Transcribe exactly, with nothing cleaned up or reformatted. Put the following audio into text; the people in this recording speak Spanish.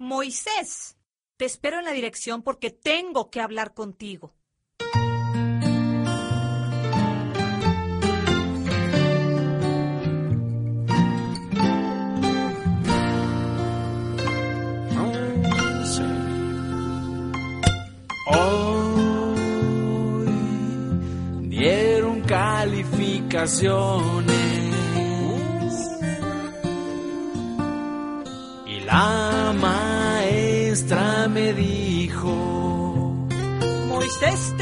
Moisés, te espero en la dirección porque tengo que hablar contigo. Hoy dieron calificaciones y la maestra me dijo: Moisés,